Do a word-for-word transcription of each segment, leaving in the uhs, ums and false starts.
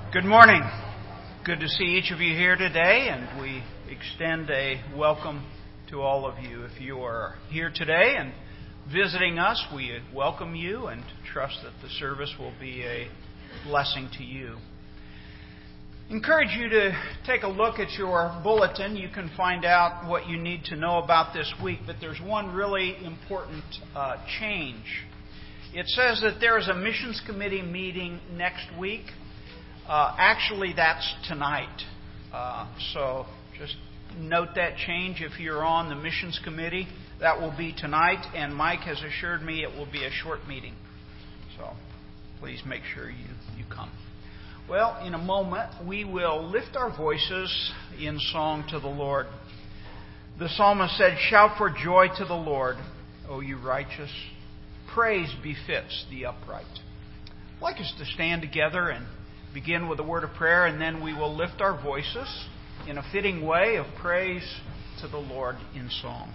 Good morning. Good to see each of you here today, and we extend a welcome to all of you. If you are here today and visiting us, we welcome you and trust that the service will be a blessing to you. Encourage you to take a look at your bulletin. You can find out what you need to know about this week, but there's one really important uh, change. It says that there is a missions committee meeting next week. Uh, actually, that's tonight. Uh, so just note that change if you're on the missions committee. That will be tonight, and Mike has assured me it will be a short meeting. So please make sure you, you come. Well, in a moment, we will lift our voices in song to the Lord. The psalmist said, "Shout for joy to the Lord, O you righteous. Praise befits the upright." I'd like us to stand together and begin with a word of prayer, and then we will lift our voices in a fitting way of praise to the Lord in song.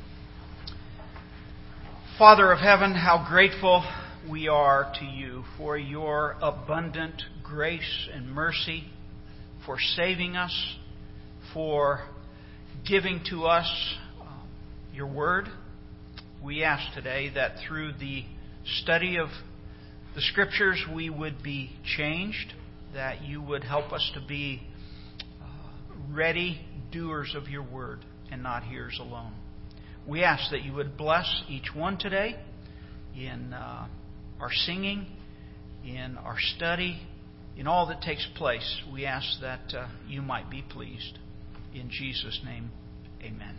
Father of heaven, how grateful we are to you for your abundant grace and mercy, for saving us, for giving to us uh, your word. We ask today that through the study of the Scriptures we would be changed, that you would help us to be uh, ready doers of your word and not hearers alone. We ask that you would bless each one today in uh, our singing, in our study, in all that takes place. We ask that uh, you might be pleased. In Jesus' name, amen.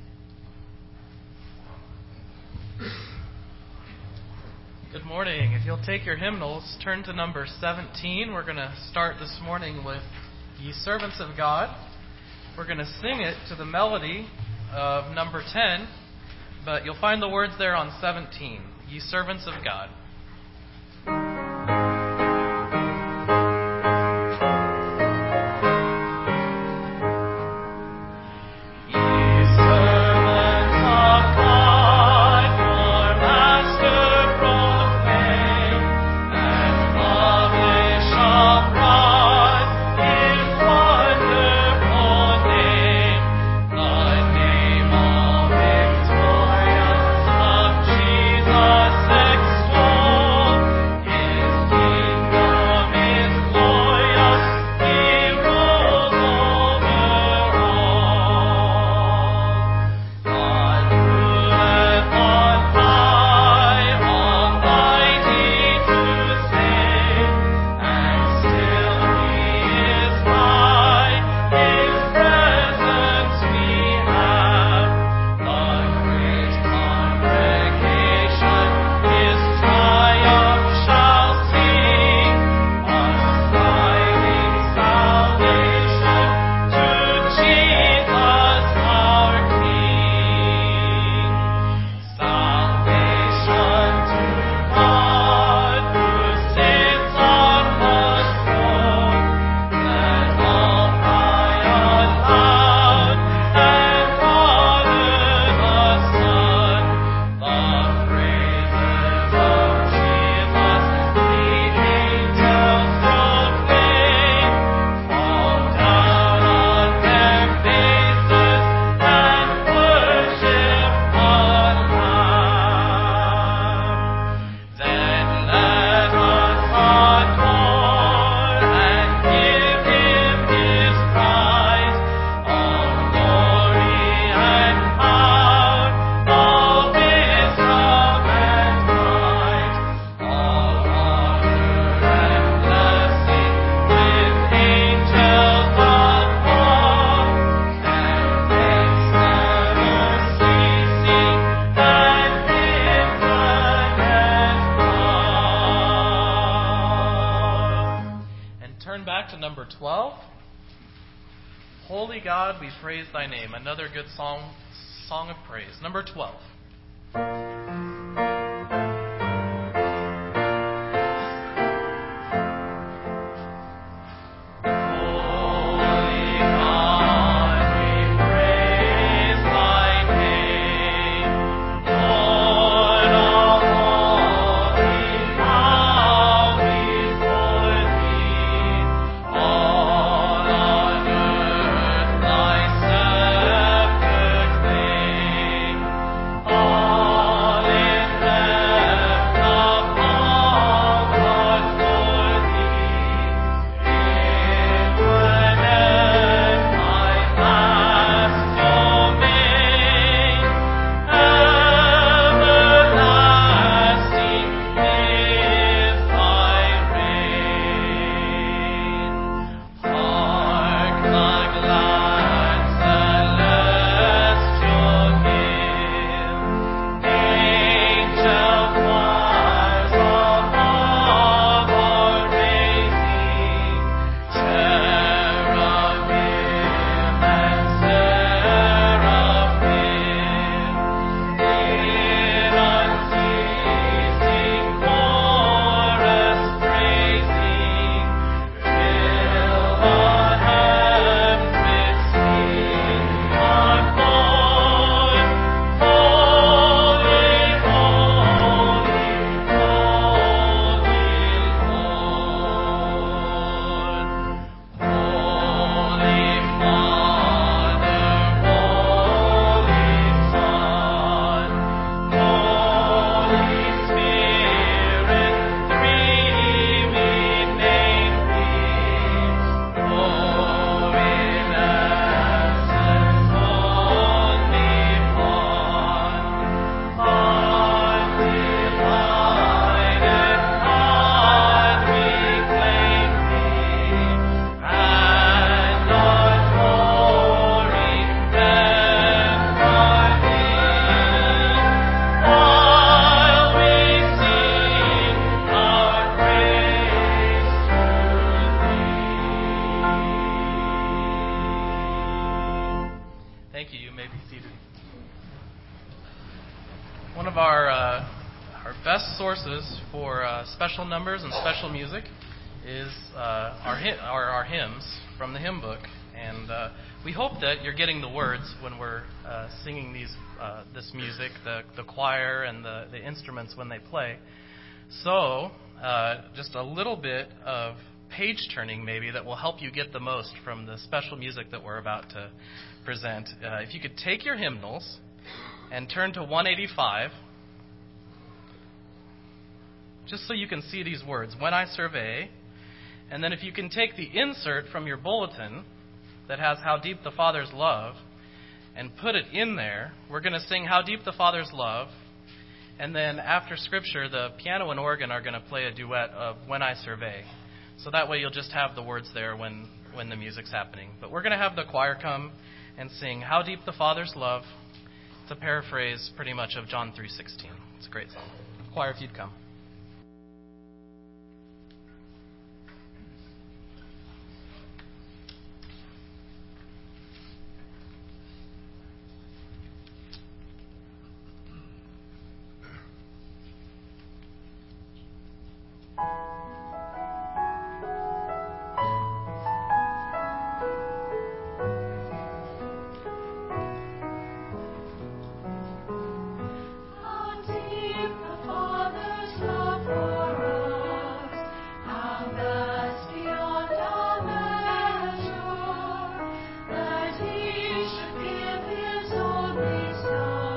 Good morning. If you'll take your hymnals, turn to number seventeen. We're going to start this morning with Ye Servants of God. We're going to sing it to the melody of number ten, but you'll find the words there on seventeen. Ye Servants of God. Holy God, we praise thy name. Another good song, song of praise. Number twelve. All sources for uh, special numbers and special music is uh, our, hy- our our hymns from the hymn book, and uh, we hope that you're getting the words when we're uh, singing these uh, this music, the the choir and the, the instruments when they play. So, uh, just a little bit of page turning maybe that will help you get the most from the special music that we're about to present. Uh, if you could take your hymnals and turn to one eighty-five, just so you can see these words, "When I Survey," and then if you can take the insert from your bulletin that has "How Deep the Father's Love" and put it in there, we're going to sing "How Deep the Father's Love," and then after Scripture, the piano and organ are going to play a duet of "When I Survey." So that way you'll just have the words there when, when the music's happening. But we're going to have the choir come and sing "How Deep the Father's Love." It's a paraphrase pretty much of John three sixteen. It's a great song. Choir, if you'd come.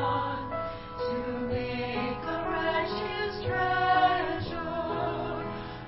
To make a wretch's treasure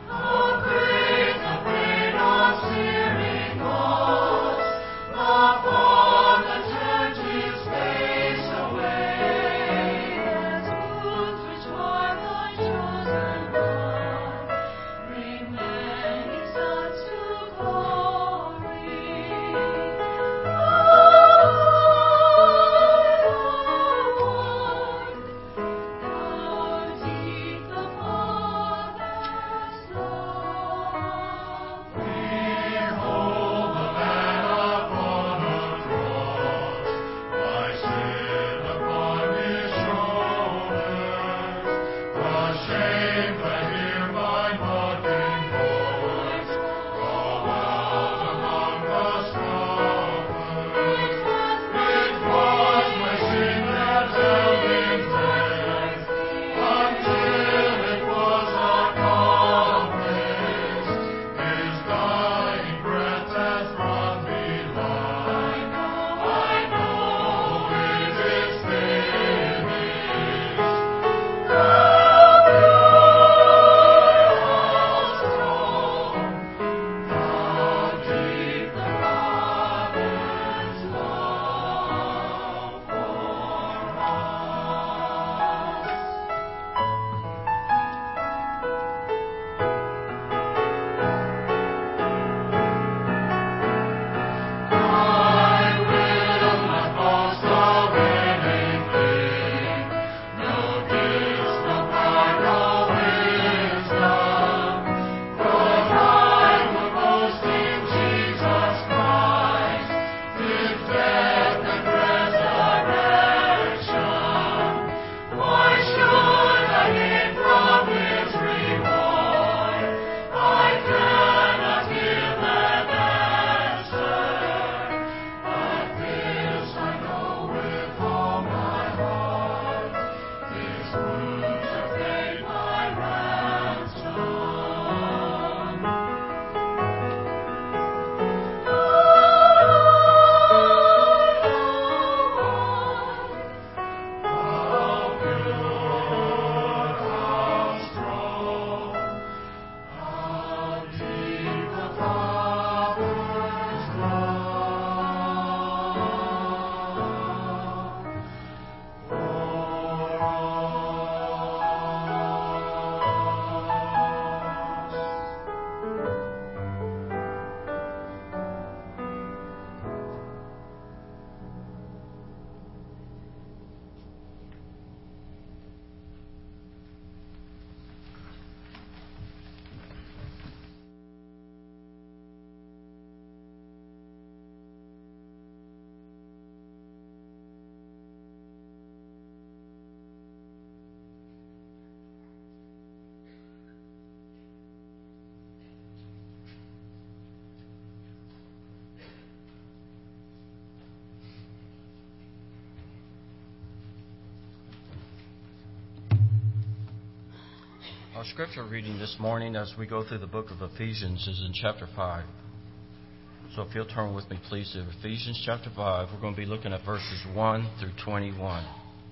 Our scripture reading this morning as we go through the book of Ephesians is in chapter five. So if you'll turn with me, please, to Ephesians chapter five. We're going to be looking at verses one through twenty-one.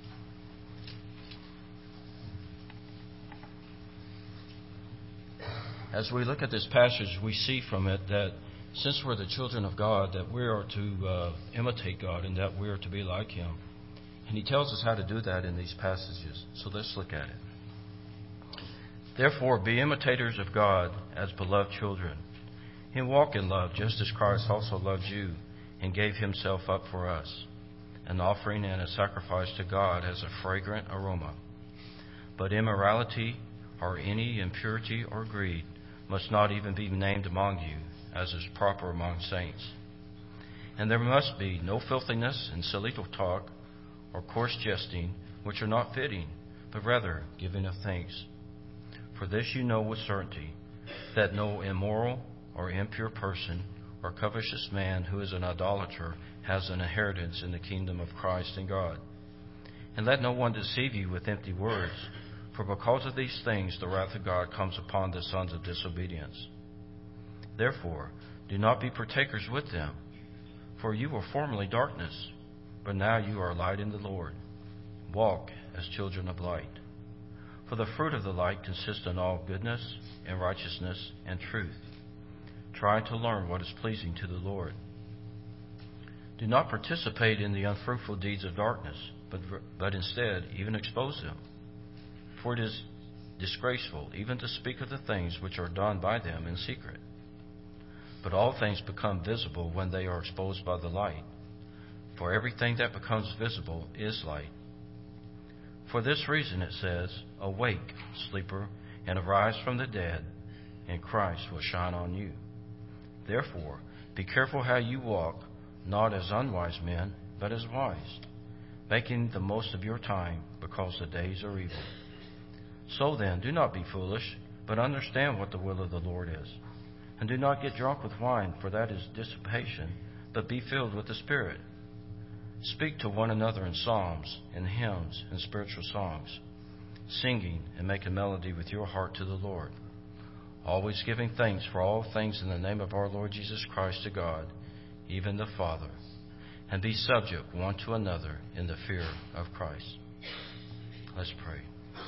As we look at this passage, we see from it that since we're the children of God, that we are to uh, imitate God and that we are to be like Him. And He tells us how to do that in these passages. So let's look at it. Therefore, be imitators of God as beloved children, and walk in love, just as Christ also loved you and gave Himself up for us, an offering and a sacrifice to God as a fragrant aroma. But immorality or any impurity or greed must not even be named among you, as is proper among saints. And there must be no filthiness and silly talk or coarse jesting, which are not fitting, but rather giving of thanks. For this you know with certainty, that no immoral or impure person or covetous man who is an idolater has an inheritance in the kingdom of Christ and God. And let no one deceive you with empty words, for because of these things the wrath of God comes upon the sons of disobedience. Therefore, do not be partakers with them, for you were formerly darkness, but now you are light in the Lord. Walk as children of light. For the fruit of the light consists in all goodness and righteousness and truth, trying to learn what is pleasing to the Lord. Do not participate in the unfruitful deeds of darkness, but, but instead even expose them. For it is disgraceful even to speak of the things which are done by them in secret. But all things become visible when they are exposed by the light. For everything that becomes visible is light. For this reason it says, Awake, sleeper, and arise from the dead, and Christ will shine on you. Therefore, be careful how you walk, not as unwise men, but as wise, making the most of your time, because the days are evil. So then, do not be foolish, but understand what the will of the Lord is. And do not get drunk with wine, for that is dissipation, but be filled with the Spirit. Speak to one another in psalms and hymns and spiritual songs, singing and making melody with your heart to the Lord, always giving thanks for all things in the name of our Lord Jesus Christ to God, even the Father, and be subject one to another in the fear of Christ. Let's pray.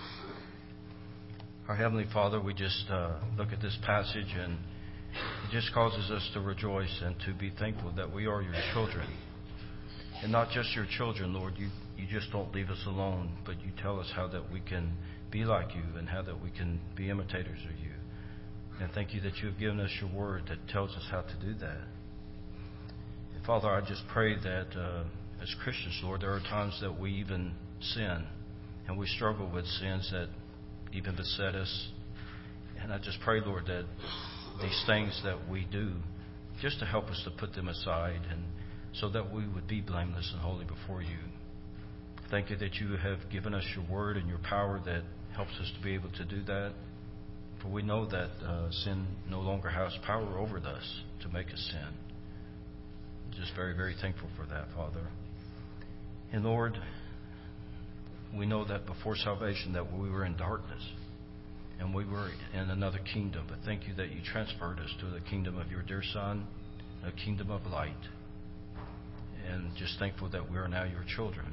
Our Heavenly Father, we just uh, look at this passage, and it just causes us to rejoice and to be thankful that we are your children. And not just your children, Lord. You, you just don't leave us alone, but you tell us how that we can be like you and how that we can be imitators of you. And thank you that you have given us your word that tells us how to do that. And Father, I just pray that uh, as Christians, Lord, there are times that we even sin, and we struggle with sins that even beset us. And I just pray, Lord, that these things that we do, just to help us to put them aside, and so that we would be blameless and holy before you. Thank you that you have given us your word and your power that helps us to be able to do that. For we know that uh, sin no longer has power over us to make us sin. Just very, very thankful for that, Father. And Lord, we know that before salvation that we were in darkness and we were in another kingdom. But thank you that you transferred us to the kingdom of your dear Son, a kingdom of light. And just thankful that we are now your children.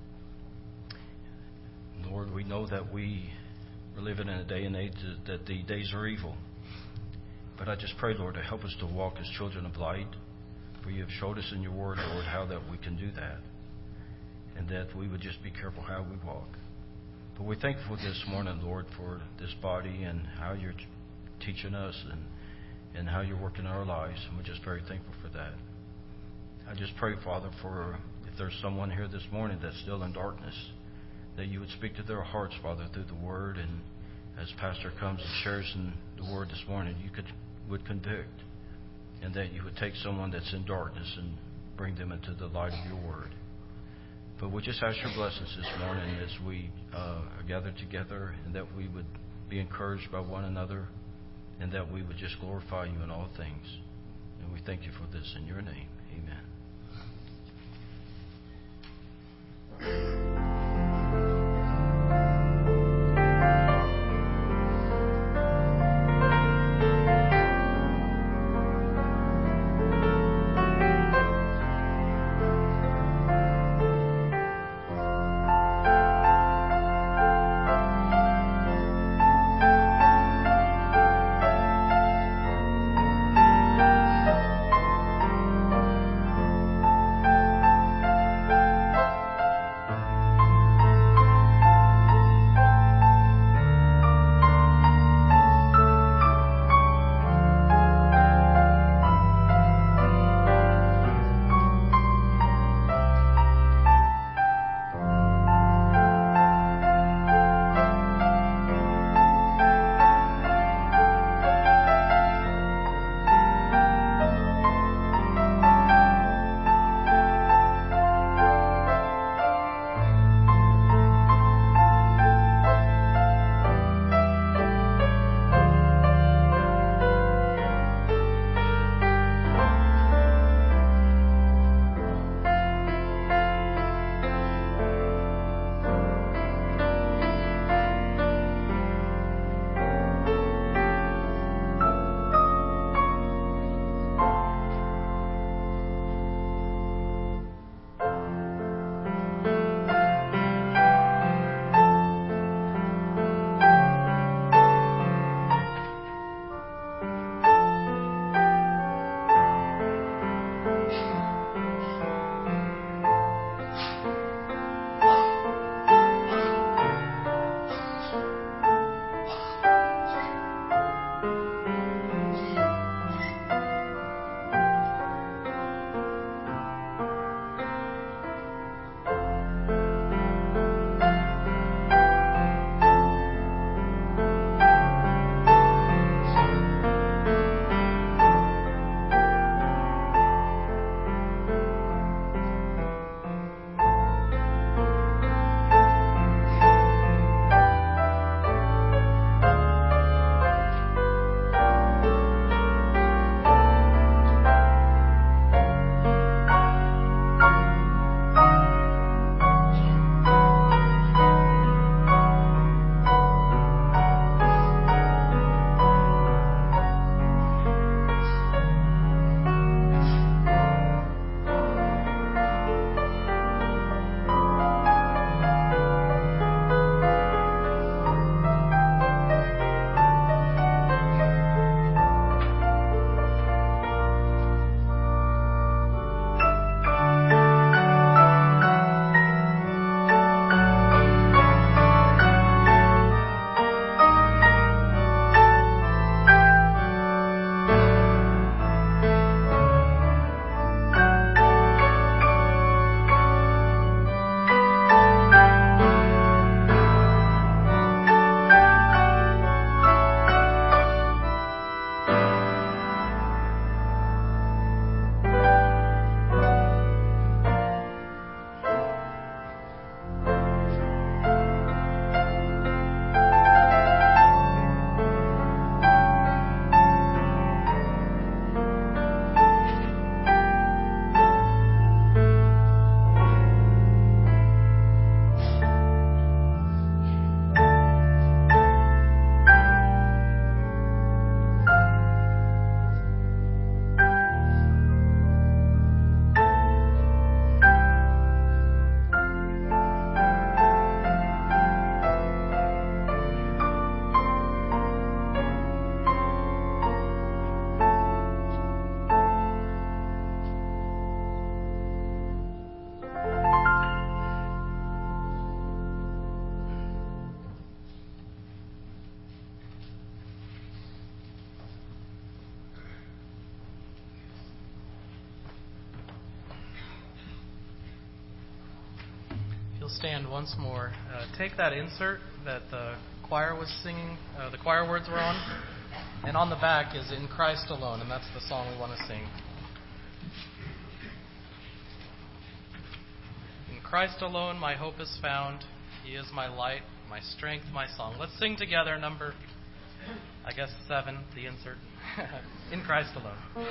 Lord, we know that we are living in a day and age that the days are evil. But I just pray, Lord, to help us to walk as children of light. For you have showed us in your word, Lord, how that we can do that. And that we would just be careful how we walk. But we're thankful this morning, Lord, for this body and how you're teaching us and, and how you're working in our lives. And we're just very thankful for that. I just pray, Father, for if there's someone here this morning that's still in darkness, that you would speak to their hearts, Father, through the Word. And as Pastor comes and shares in the Word this morning, you could would convict. And that you would take someone that's in darkness and bring them into the light of your Word. But we just ask your blessings this morning as we uh, are gathered together, and that we would be encouraged by one another, and that we would just glorify you in all things. And we thank you for this in your name. Amen. stand once more. Uh, take that insert that the choir was singing, uh, the choir words were on, and on the back is "In Christ Alone," and that's the song we want to sing. In Christ alone my hope is found. He is my light, my strength, my song. Let's sing together number, I guess, seven, the insert. In Christ alone.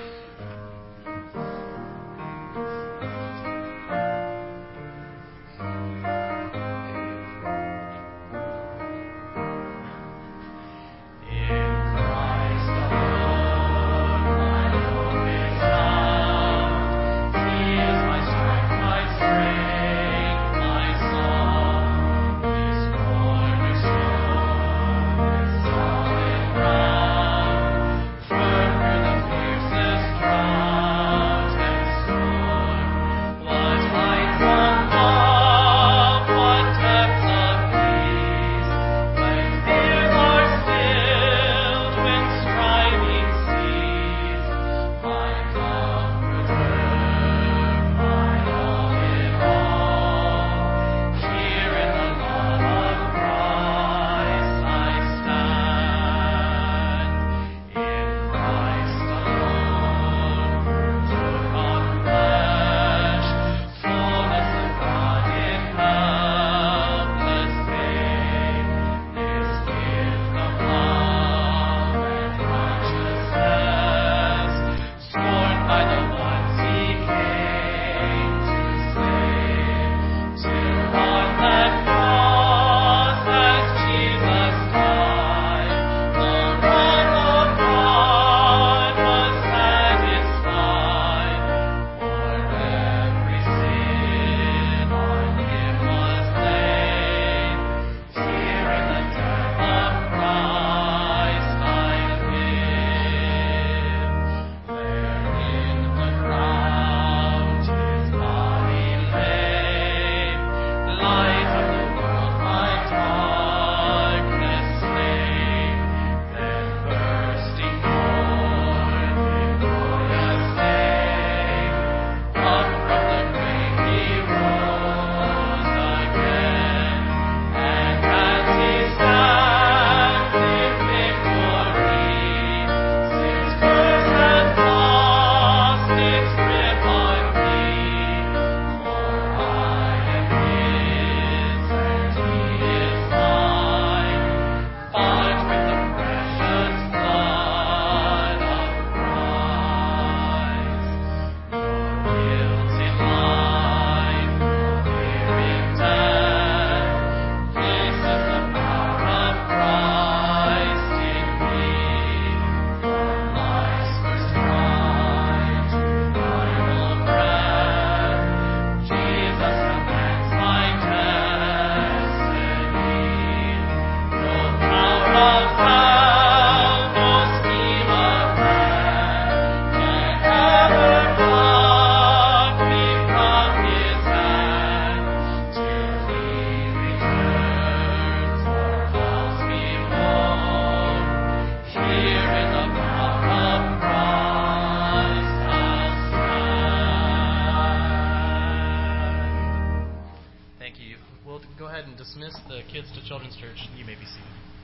Dismiss the kids to Children's Church. You may be seated.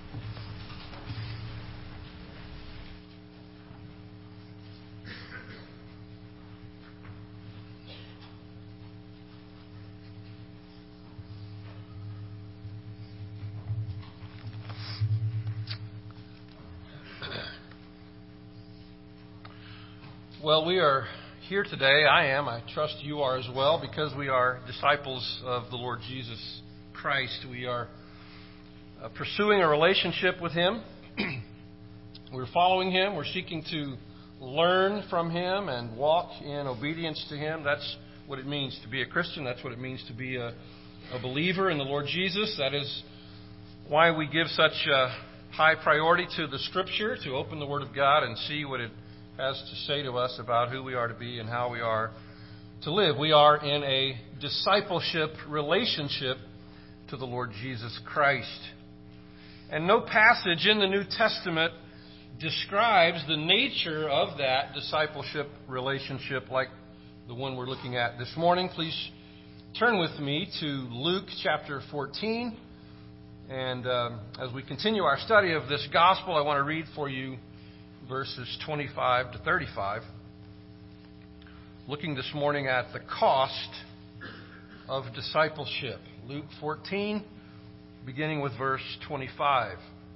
Well, we are here today. I am. I trust you are as well, because we are disciples of the Lord Jesus Christ. We are uh, pursuing a relationship with Him. We're following Him. We're seeking to learn from Him and walk in obedience to Him. That's what it means to be a Christian. That's what it means to be a, a believer in the Lord Jesus. That is why we give such a high priority to the Scripture, to open the Word of God and see what it has to say to us about who we are to be and how we are to live. We are in a discipleship relationship to the Lord Jesus Christ. And no passage in the New Testament describes the nature of that discipleship relationship like the one we're looking at this morning. Please turn with me to Luke chapter fourteen. And um, as we continue our study of this gospel, I want to read for you verses twenty-five to thirty-five. Looking this morning at the cost of discipleship. Luke fourteen, beginning with verse twenty-five.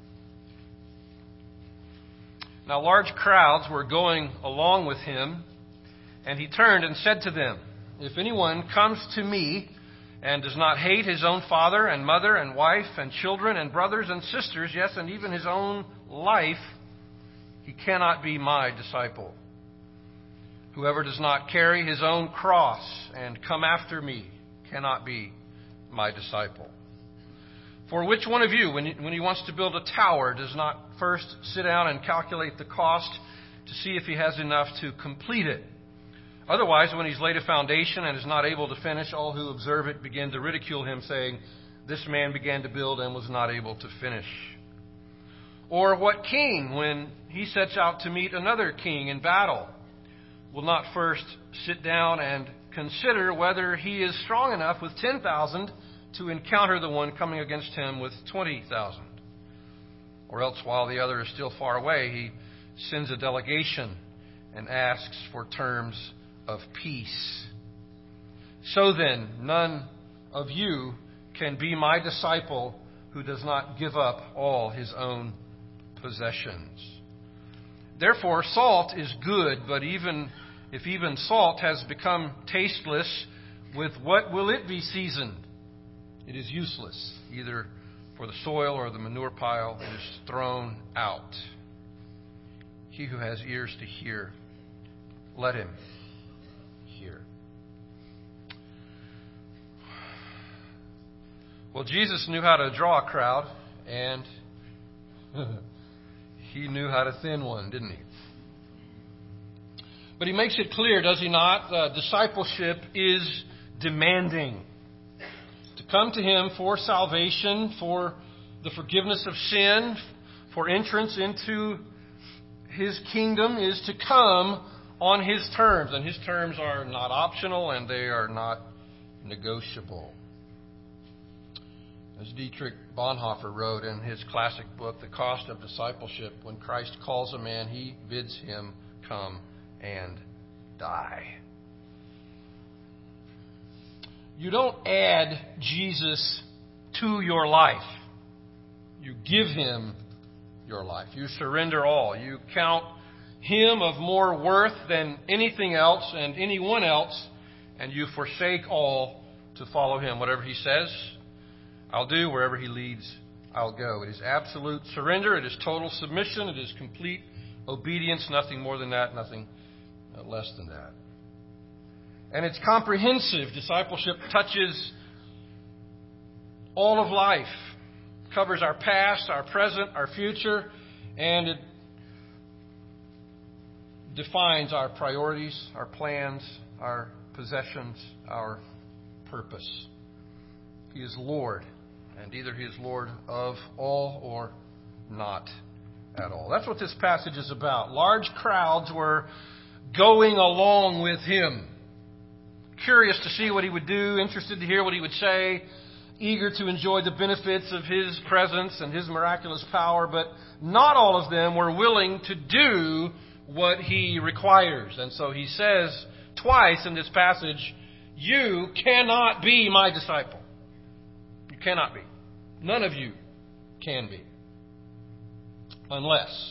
Now large crowds were going along with him, and he turned and said to them, "If anyone comes to me and does not hate his own father and mother and wife and children and brothers and sisters, yes, and even his own life, he cannot be my disciple. Whoever does not carry his own cross and come after me cannot be my disciple. For which one of you, when he, when he wants to build a tower, does not first sit down and calculate the cost to see if he has enough to complete it? Otherwise, when he's laid a foundation and is not able to finish, all who observe it begin to ridicule him, saying, 'This man began to build and was not able to finish.' Or what king, when he sets out to meet another king in battle, will not first sit down and consider whether he is strong enough with ten thousand to encounter the one coming against him with twenty thousand? Or else, while the other is still far away, he sends a delegation and asks for terms of peace. So then, none of you can be my disciple who does not give up all his own possessions. Therefore, salt is good, but even if even salt has become tasteless, with what will it be seasoned? It is useless, either for the soil or the manure pile. It is thrown out. He who has ears to hear, let him hear." Well, Jesus knew how to draw a crowd, and he knew how to thin one, didn't he? But he makes it clear, does he not? Uh, discipleship is demanding. To come to him for salvation, for the forgiveness of sin, for entrance into his kingdom, is to come on his terms. And his terms are not optional, and they are not negotiable. As Dietrich Bonhoeffer wrote in his classic book, The Cost of Discipleship, when Christ calls a man, he bids him come and die. You don't add Jesus to your life. You give him your life. You surrender all. You count him of more worth than anything else and anyone else, and you forsake all to follow him. Whatever he says, I'll do. Wherever he leads, I'll go. It is absolute surrender. It is total submission. It is complete obedience. Nothing more than that. Nothing less than that. And it's comprehensive. Discipleship touches all of life. Covers our past, our present, our future, and it defines our priorities, our plans, our possessions, our purpose. He is Lord, and either he is Lord of all or not at all. That's what this passage is about. Large crowds were going along with him, curious to see what he would do, interested to hear what he would say, eager to enjoy the benefits of his presence and his miraculous power, but not all of them were willing to do what he requires. And so he says twice in this passage, you cannot be my disciple. You cannot be. None of you can be. Unless.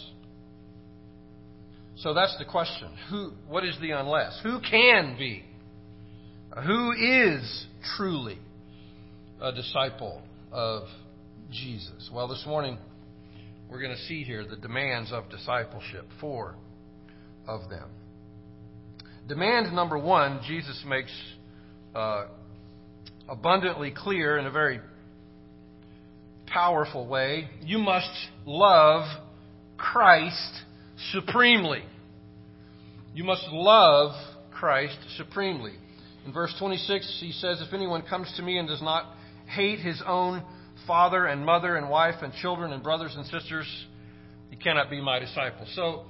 So that's the question. Who? What is the unless? Who can be? Who is truly a disciple of Jesus? Well, this morning we're going to see here the demands of discipleship. Four of them. Demand number one, Jesus makes uh, abundantly clear in a very powerful way. You must love Christ supremely. You must love Christ supremely. In verse twenty-six, he says, if anyone comes to me and does not hate his own father and mother and wife and children and brothers and sisters, he cannot be my disciple. So,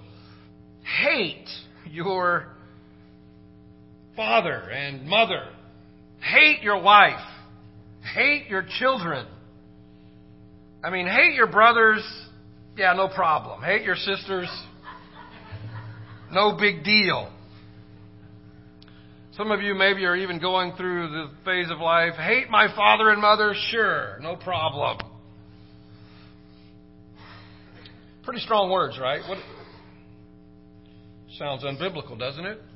hate your father and mother. hate your wife, hate your children. I mean, hate your brothers, yeah, no problem. Hate your sisters, no big deal. Some of you maybe are even going through the phase of life, hate my father and mother, sure, no problem. Pretty strong words, right? What sounds unbiblical, doesn't it?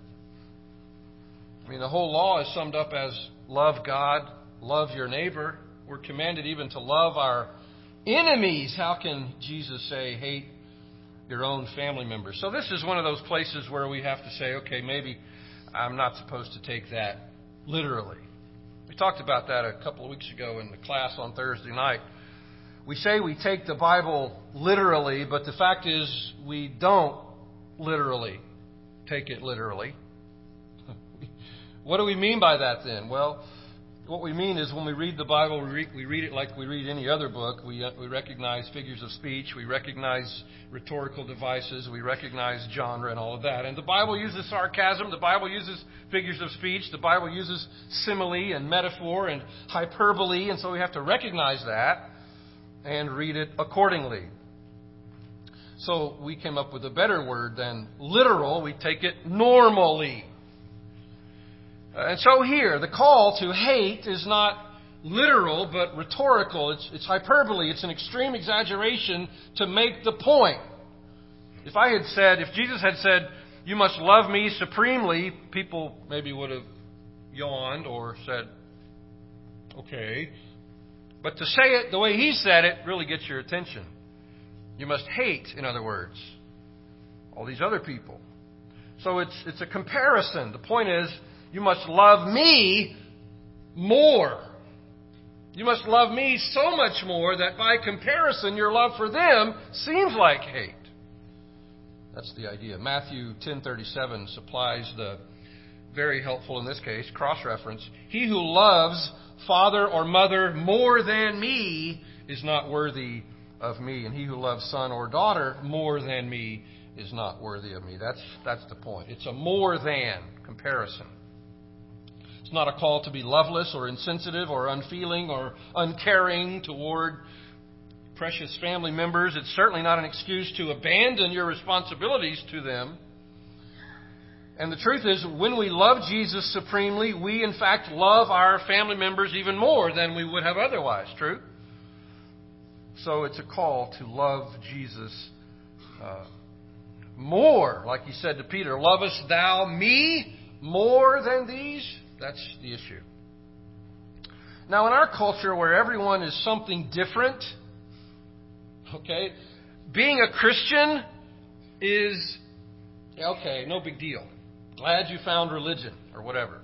I mean, the whole law is summed up as love God, love your neighbor. We're commanded even to love our enemies. How can Jesus say hate your own family members? So this is one of those places where we have to say, okay, maybe I'm not supposed to take that literally. We talked about that a couple of weeks ago in the class on Thursday night. We say we take the Bible literally, but the fact is we don't literally take it literally. What do we mean by that then? Well, what we mean is when we read the Bible, we read, we read it like we read any other book. We, uh, we recognize figures of speech. We recognize rhetorical devices. We recognize genre and all of that. And the Bible uses sarcasm. The Bible uses figures of speech. The Bible uses simile and metaphor and hyperbole. And so we have to recognize that and read it accordingly. So we came up with a better word than literal. We take it normally. And so here, the call to hate is not literal, but rhetorical. It's, it's hyperbole. It's an extreme exaggeration to make the point. If I had said, if Jesus had said, you must love me supremely, people maybe would have yawned or said, okay. But to say it the way he said it really gets your attention. You must hate, in other words, all these other people. So it's it's a comparison. The point is, you must love me more. You must love me so much more that by comparison, your love for them seems like hate. That's the idea. Matthew ten thirty-seven supplies the very helpful, in this case, cross-reference. He who loves father or mother more than me is not worthy of me. And he who loves son or daughter more than me is not worthy of me. That's, that's the point. It's a more than comparison. It's not a call to be loveless or insensitive or unfeeling or uncaring toward precious family members. It's certainly not an excuse to abandon your responsibilities to them. And the truth is, when we love Jesus supremely, we in fact love our family members even more than we would have otherwise. True? So it's a call to love Jesus uh, more. Like he said to Peter, lovest thou me more than these? That's the issue. Now, in our culture where everyone is something different, okay, being a Christian is, okay, no big deal. Glad you found religion or whatever.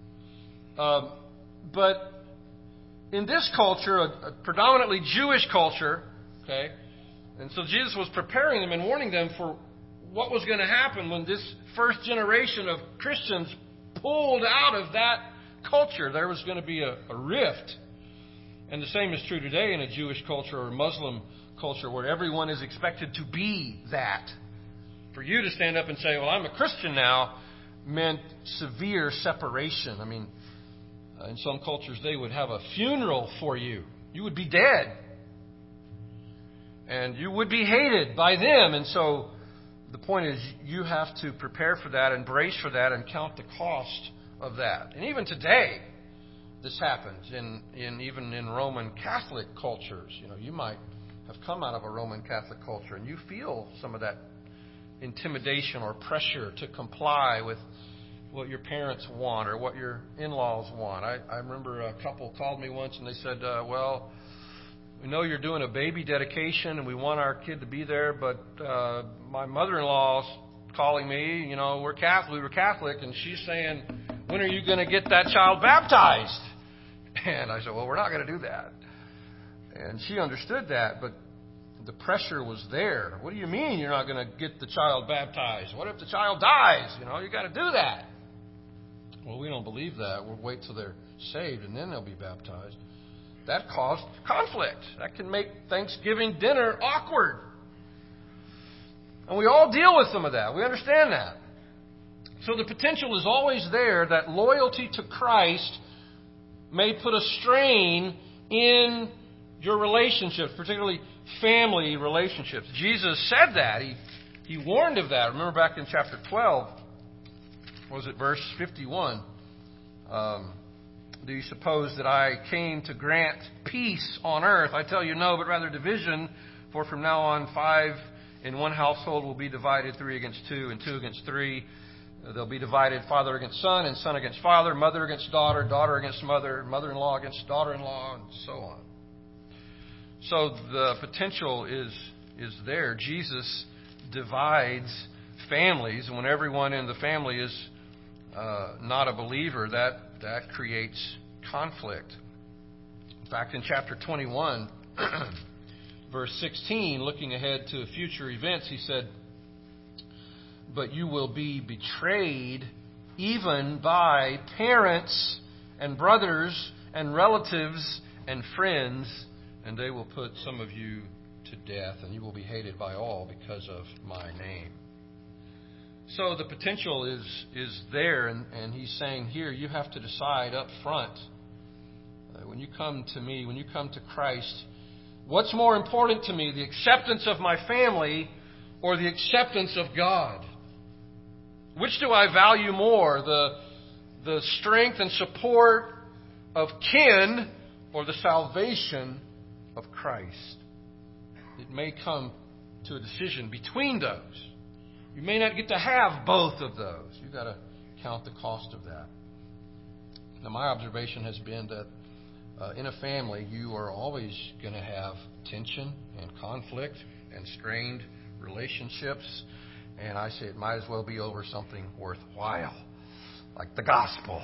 Um, but in this culture, a, a predominantly Jewish culture, okay, and so Jesus was preparing them and warning them for what was going to happen when this first generation of Christians pulled out of that culture. There was going to be a, a rift. And the same is true today in a Jewish culture or Muslim culture where everyone is expected to be that. For you to stand up and say, well, I'm a Christian now, meant severe separation. I mean, uh, in some cultures they would have a funeral for you. You would be dead. And you would be hated by them. And so the point is, you have to prepare for that, and brace for that, and count the cost of that. And even today, this happens in, in even in Roman Catholic cultures. You know, you might have come out of a Roman Catholic culture, and you feel some of that intimidation or pressure to comply with what your parents want or what your in-laws want. I, I remember a couple called me once, and they said, uh, well, we know you're doing a baby dedication and we want our kid to be there, but uh, my mother-in-law's calling me. You know, we're Catholic, we were Catholic, and she's saying, when are you going to get that child baptized? And I said, well, we're not going to do that. And she understood that, but the pressure was there. What do you mean you're not going to get the child baptized? What if the child dies? You know, you got to do that. Well, we don't believe that. We'll wait till they're saved and then they'll be baptized. That caused conflict. That can make Thanksgiving dinner awkward. And we all deal with some of that. We understand that. So the potential is always there that loyalty to Christ may put a strain in your relationships, particularly family relationships. Jesus said that. He, he warned of that. Remember back in chapter twelve, what was it, verse fifty-one? Um, Do you suppose that I came to grant peace on earth? I tell you no, but rather division. For from now on, five in one household will be divided, three against two, and two against three. They'll be divided, father against son, and son against father, mother against daughter, daughter against mother, mother-in-law against daughter-in-law, and so on. So the potential is is there. Jesus divides families, and when everyone in the family is uh, not a believer, that that creates conflict. In fact, in chapter twenty-one, verse sixteen, looking ahead to future events, he said, "But you will be betrayed even by parents and brothers and relatives and friends, and they will put some of you to death, and you will be hated by all because of my name." So the potential is is there, and, and he's saying here, you have to decide up front, uh, when you come to me, when you come to Christ, what's more important to me, the acceptance of my family or the acceptance of God? Which do I value more, the, the strength and support of kin or the salvation of Christ? It may come to a decision between those. You may not get to have both of those. You've got to count the cost of that. Now, my observation has been that uh, in a family, you are always going to have tension and conflict and strained relationships. And I say it might as well be over something worthwhile, like the gospel.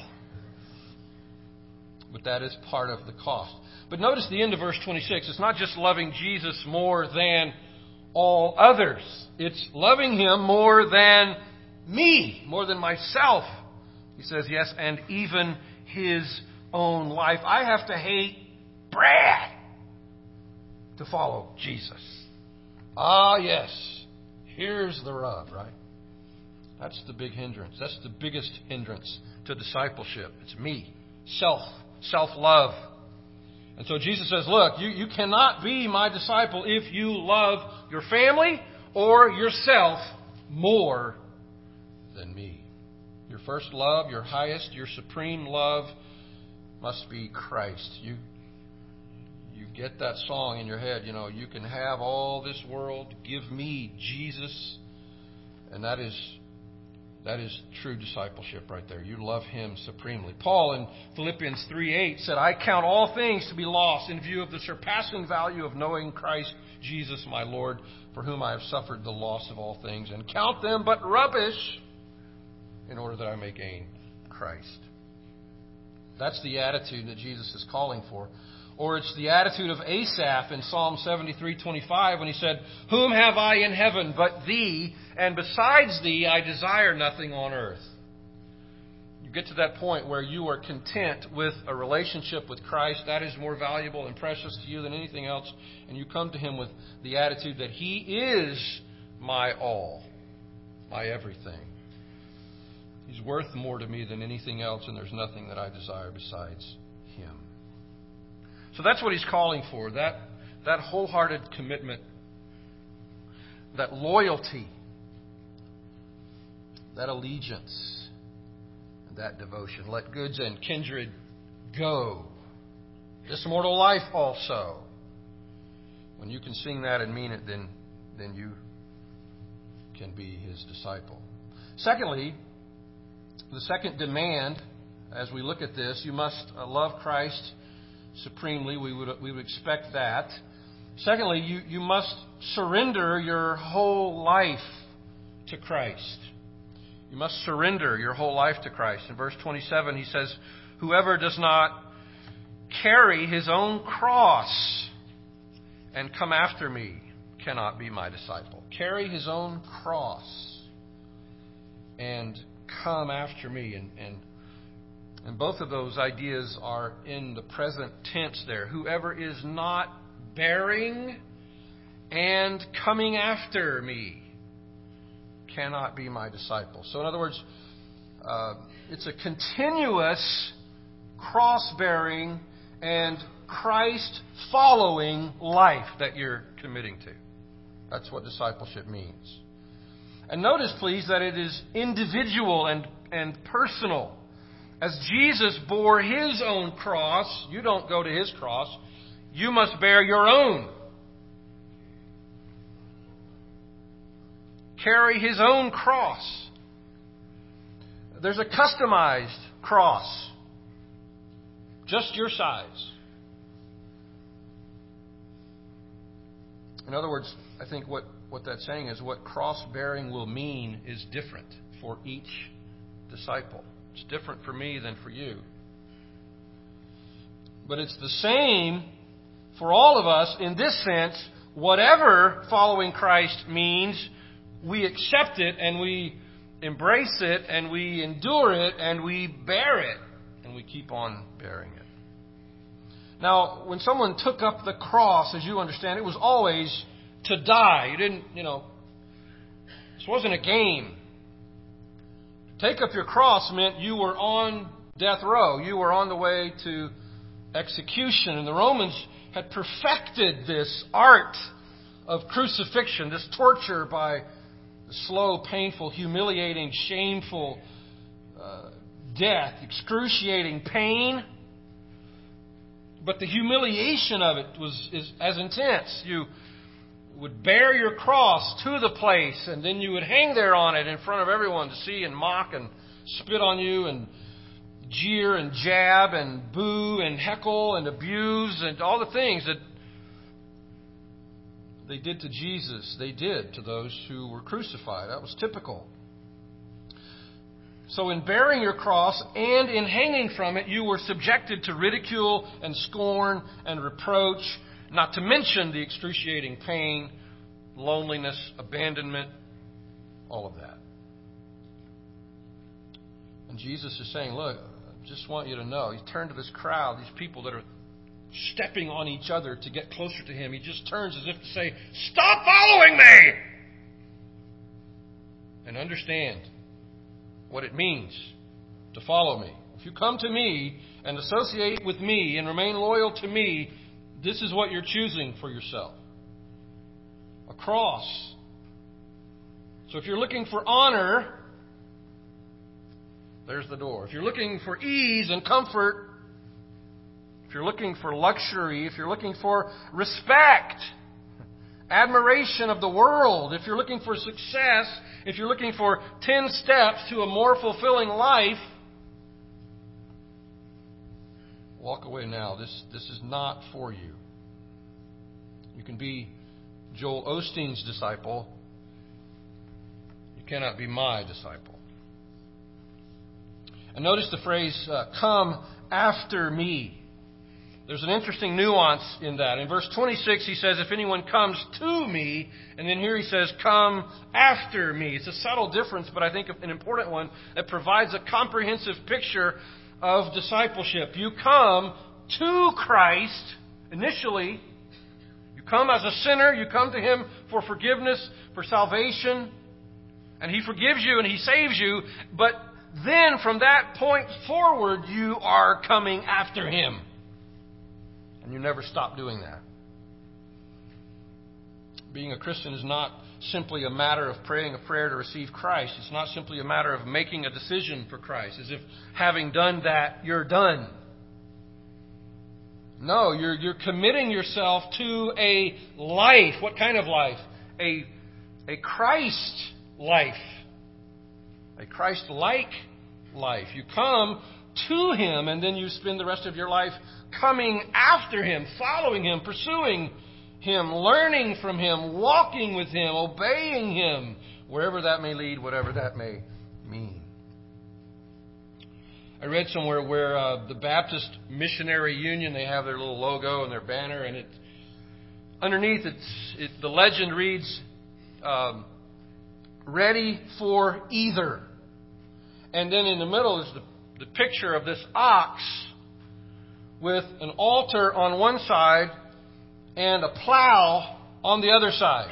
But that is part of the cost. But notice the end of verse twenty-six. It's not just loving Jesus more than all others. It's loving Him more than me, more than myself. He says, yes, and even His own life. I have to hate Brad to follow Jesus. Ah, yes. Here's the rub, right? That's the big hindrance. That's the biggest hindrance to discipleship. It's me. Self. Self-love. And so Jesus says, look, you, you cannot be my disciple if you love your family or yourself more than me. Your first love, your highest, your supreme love must be Christ. You you get that song in your head, you know, you can have all this world, give me Jesus. And that is that is true discipleship right there. You love Him supremely. Paul in Philippians three eight said, I count all things to be lost in view of the surpassing value of knowing Christ Jesus my Lord, for whom I have suffered the loss of all things, and count them but rubbish in order that I may gain Christ. That's the attitude that Jesus is calling for. Or it's the attitude of Asaph in Psalm seventy-three twenty-five when he said, whom have I in heaven but thee, and besides thee I desire nothing on earth. You get to that point where you are content with a relationship with Christ. That is more valuable and precious to you than anything else. And you come to Him with the attitude that He is my all, my everything. He's worth more to me than anything else, and there's nothing that I desire besides Him. So that's what He's calling for, that, that wholehearted commitment, that loyalty, that allegiance, and that devotion. Let goods and kindred go. This mortal life also. When you can sing that and mean it, then, then you can be His disciple. Secondly, the second demand, as we look at this, you must love Christ supremely. We would we would expect that. Secondly, you, you must surrender your whole life to Christ. You must surrender your whole life to Christ. In verse twenty-seven, he says, whoever does not carry his own cross and come after me cannot be my disciple. Carry his own cross and come after me. And, and And both of those ideas are in the present tense there. Whoever is not bearing and coming after me cannot be my disciple. So in other words, uh, it's a continuous cross-bearing, and Christ-following life that you're committing to. That's what discipleship means. And notice, please, that it is individual and, and personal. As Jesus bore His own cross, you don't go to His cross. You must bear your own. Carry His own cross. There's a customized cross. Just your size. In other words, I think what, what that's saying is what cross-bearing will mean is different for each disciple. It's different for me than for you. But it's the same for all of us in this sense. Whatever following Christ means, we accept it and we embrace it and we endure it and we bear it and we keep on bearing it. Now, when someone took up the cross, as you understand, it was always to die. You didn't, you know, this wasn't a game. To take up your cross meant you were on death row. You were on the way to execution. And the Romans had perfected this art of crucifixion, this torture by the slow, painful, humiliating, shameful uh, death, excruciating pain. But the humiliation of it was is as intense. You would bear your cross to the place, and then you would hang there on it in front of everyone to see and mock and spit on you and jeer and jab and boo and heckle and abuse and all the things that they did to Jesus, they did to those who were crucified. That was typical. So in bearing your cross and in hanging from it, you were subjected to ridicule and scorn and reproach, not to mention the excruciating pain, loneliness, abandonment, all of that. And Jesus is saying, look, I just want you to know, He turned to this crowd, these people that are stepping on each other to get closer to Him. He just turns as if to say, stop following me! And understand what it means to follow me. If you come to me and associate with me and remain loyal to me, this is what you're choosing for yourself. A cross. So if you're looking for honor, there's the door. If you're looking for ease and comfort, if you're looking for luxury, if you're looking for respect, admiration of the world, if you're looking for success, if you're looking for ten steps to a more fulfilling life, walk away now. This, this is not for you. You can be Joel Osteen's disciple. You cannot be my disciple. And notice the phrase, uh, come after me. There's an interesting nuance in that. In verse twenty-six, he says, if anyone comes to me, and then here he says, come after me. It's a subtle difference, but I think an important one that provides a comprehensive picture of discipleship. You come to Christ initially. You come as a sinner. You come to Him for forgiveness, for salvation. And He forgives you and He saves you. But then from that point forward, you are coming after Him. And you never stop doing that. Being a Christian is not simply a matter of praying a prayer to receive Christ. It's not simply a matter of making a decision for Christ, as if having done that, you're done. No, you're, you're committing yourself to a life. What kind of life? A, a Christ life. A Christ-like life. You come to Him, and then you spend the rest of your life coming after Him, following Him, pursuing Him, learning from Him, walking with Him, obeying Him, wherever that may lead, whatever that may mean. I read somewhere where uh, the Baptist Missionary Union, they have their little logo and their banner, and it underneath it's, it, the legend reads, um, ready for either. And then in the middle is the the picture of this ox with an altar on one side and a plow on the other side.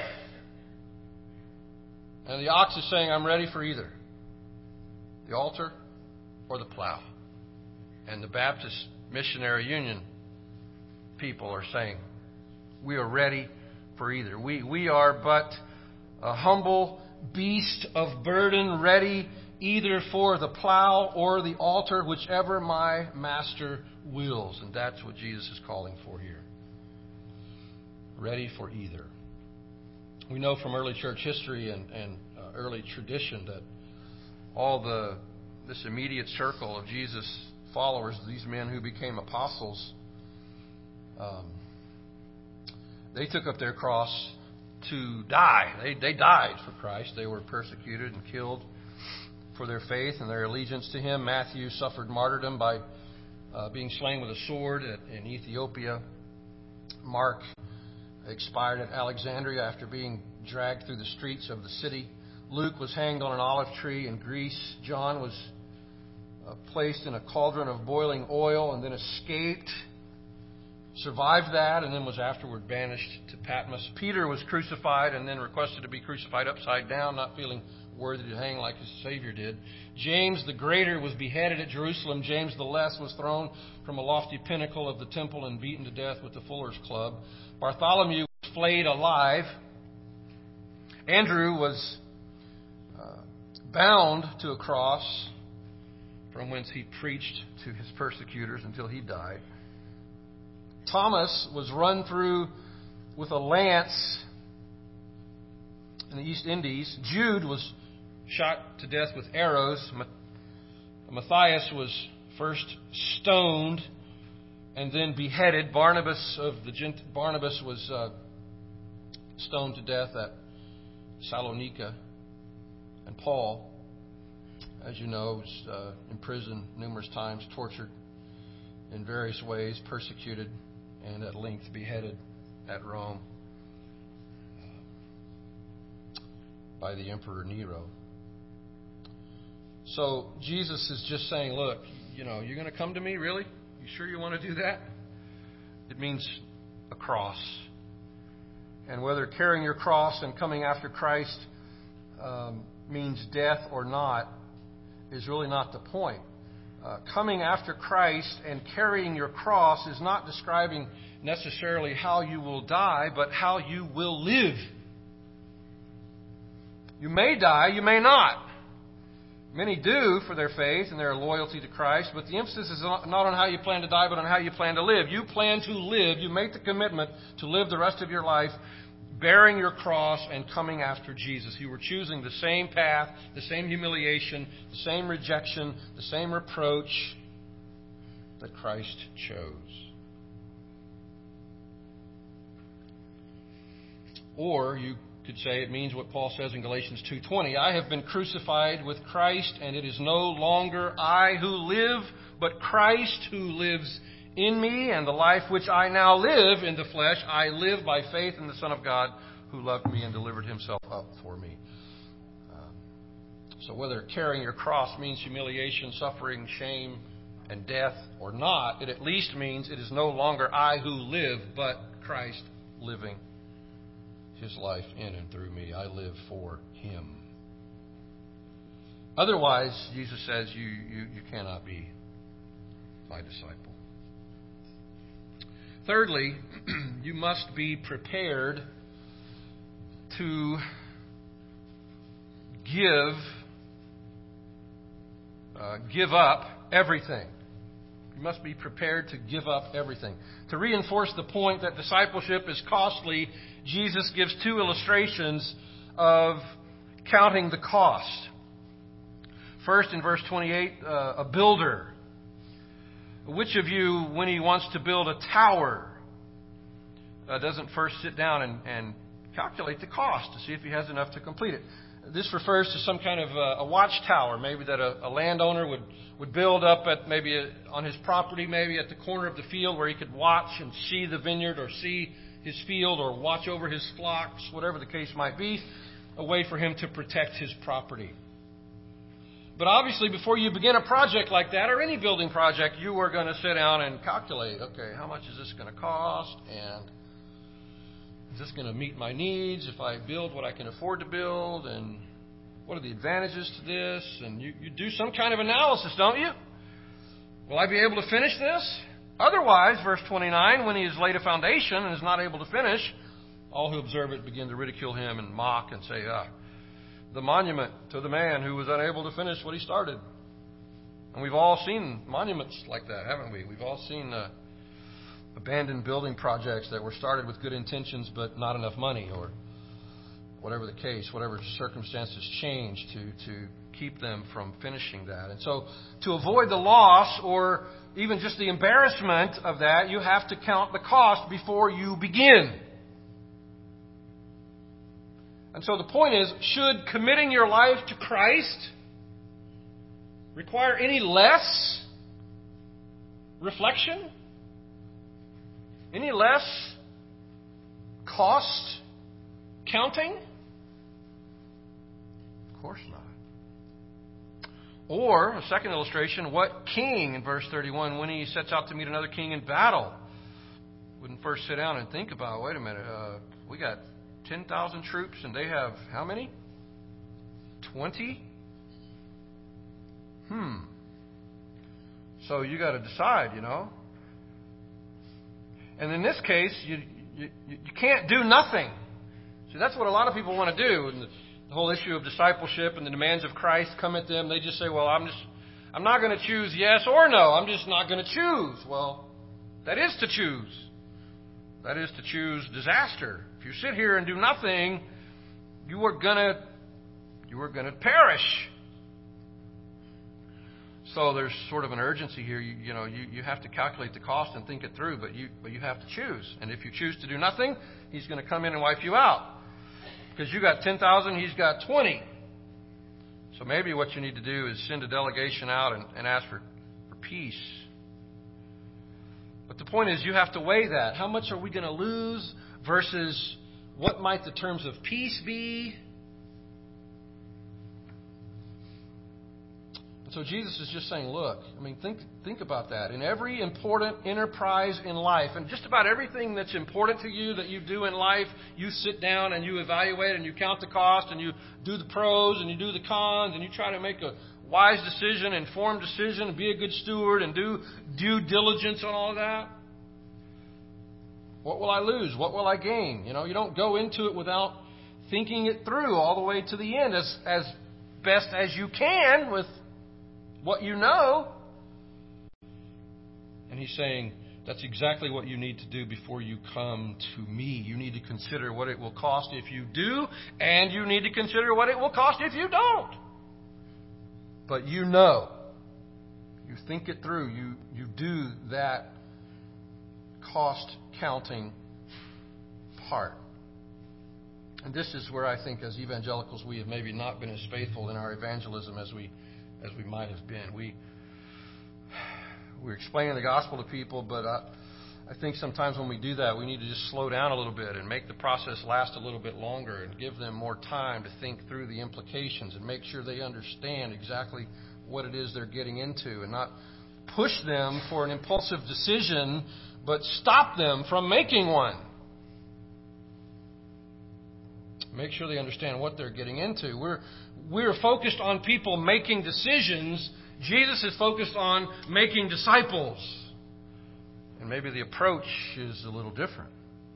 And the ox is saying, I'm ready for either the altar or the plow. And the Baptist Missionary Union people are saying, we are ready for either. We, we are but a humble beast of burden, ready either for the plow or the altar, whichever my master wills. And that's what Jesus is calling for here. Ready for either. We know from early church history and, and uh, early tradition that all the this immediate circle of Jesus' followers, these men who became apostles, um, they took up their cross to die. They, they died for Christ. They were persecuted and killed for their faith and their allegiance to Him. Matthew suffered martyrdom by uh, being slain with a sword at, in Ethiopia. Mark expired at Alexandria after being dragged through the streets of the city. Luke was hanged on an olive tree in Greece. John was uh, placed in a cauldron of boiling oil and then escaped, survived that, and then was afterward banished to Patmos. Peter was crucified and then requested to be crucified upside down, not feeling worthy to hang like his Savior did. James the Greater was beheaded at Jerusalem. James the Less was thrown from a lofty pinnacle of the temple and beaten to death with the fuller's club. Bartholomew was flayed alive. Andrew was uh, bound to a cross from whence he preached to his persecutors until he died. Thomas was run through with a lance in the East Indies. Jude was shot to death with arrows. Matthias was first stoned and then beheaded. Barnabas of the Gent- Barnabas was uh, stoned to death at Salonika. And Paul, as you know, was uh, imprisoned numerous times, tortured in various ways, persecuted, and at length beheaded at Rome by the Emperor Nero. So Jesus is just saying, look, you know, you're going to come to me, really? You sure you want to do that? It means a cross. And whether carrying your cross and coming after Christ um, means death or not is really not the point. Uh, coming after Christ and carrying your cross is not describing necessarily how you will die, but how you will live. You may die, you may not. Many do for their faith and their loyalty to Christ, but the emphasis is not on how you plan to die, but on how you plan to live. You plan to live. You make the commitment to live the rest of your life bearing your cross and coming after Jesus. You were choosing the same path, the same humiliation, the same rejection, the same reproach that Christ chose. Or you could say it means what Paul says in Galatians two twenty. I have been crucified with Christ, and it is no longer I who live, but Christ who lives in me, and the life which I now live in the flesh, I live by faith in the Son of God who loved me and delivered himself up for me. Um, so whether carrying your cross means humiliation, suffering, shame, and death or not, it at least means it is no longer I who live, but Christ living His life in and through me. I live for Him. Otherwise, Jesus says, you, you, you cannot be my disciple. Thirdly, you must be prepared to give, uh, give up everything. You must be prepared to give up everything. To reinforce the point that discipleship is costly, Jesus gives two illustrations of counting the cost. First, in verse twenty-eight, uh, a builder. Which of you, when he wants to build a tower, uh, doesn't first sit down and, and calculate the cost to see if he has enough to complete it? This refers to some kind of a, a watchtower, maybe that a, a landowner would, would build up at maybe a, on his property, maybe at the corner of the field where he could watch and see the vineyard or see his field or watch over his flocks, whatever the case might be, a way for him to protect his property. But obviously, before you begin a project like that, or any building project, you are going to sit down and calculate, okay, how much is this going to cost? And is this going to meet my needs if I build what I can afford to build? And what are the advantages to this? And you, you do some kind of analysis, don't you? Will I be able to finish this? Otherwise, verse twenty-nine, when he has laid a foundation and is not able to finish, all who observe it begin to ridicule him and mock and say, ah, the monument to the man who was unable to finish what he started. And we've all seen monuments like that, haven't we? We've all seen uh, abandoned building projects that were started with good intentions but not enough money, or whatever the case, whatever circumstances changed to, to keep them from finishing that. And so to avoid the loss or even just the embarrassment of that, you have to count the cost before you begin. And so the point is, should committing your life to Christ require any less reflection? Any less cost counting? Of course not. Or, a second illustration, what king, in verse thirty-one, when he sets out to meet another king in battle, wouldn't first sit down and think about, wait a minute, uh, we got ten thousand troops and they have how many? twenty? Hmm. So you got to decide, you know. And in this case, you, you you can't do nothing. See, that's what a lot of people want to do. And the, the whole issue of discipleship and the demands of Christ come at them. They just say, well, I'm just, I'm not going to choose yes or no. I'm just not going to choose. Well, that is to choose. That is to choose disaster. If you sit here and do nothing, you are gonna you are gonna perish. So there's sort of an urgency here. You, you know, you, you have to calculate the cost and think it through, but you but you have to choose. And if you choose to do nothing, he's going to come in and wipe you out. Because you got ten thousand, he's got twenty. So maybe what you need to do is send a delegation out and, and ask for, for peace. But the point is, you have to weigh that. How much are we going to lose versus what might the terms of peace be? And so Jesus is just saying, look, I mean, think think about that. In every important enterprise in life, and just about everything that's important to you that you do in life, you sit down and you evaluate and you count the cost and you do the pros and you do the cons and you try to make a wise decision, informed decision, and be a good steward and do due diligence on all of that. What will I lose? What will I gain? You know, you don't go into it without thinking it through all the way to the end as, as best as you can with what you know. And he's saying that's exactly what you need to do before you come to me. You need to consider what it will cost if you do, and you need to consider what it will cost if you don't. But you know. You think it through. You, you do that cost counting part. And this is where I think as evangelicals we have maybe not been as faithful in our evangelism as we as we might have been. We we're explaining the gospel to people, but I, I think sometimes when we do that, we need to just slow down a little bit and make the process last a little bit longer and give them more time to think through the implications and make sure they understand exactly what it is they're getting into, and not push them for an impulsive decision, but stop them from making one. Make sure they understand what they're getting into. We're we're focused on people making decisions. Jesus is focused on making disciples. And maybe the approach is a little different.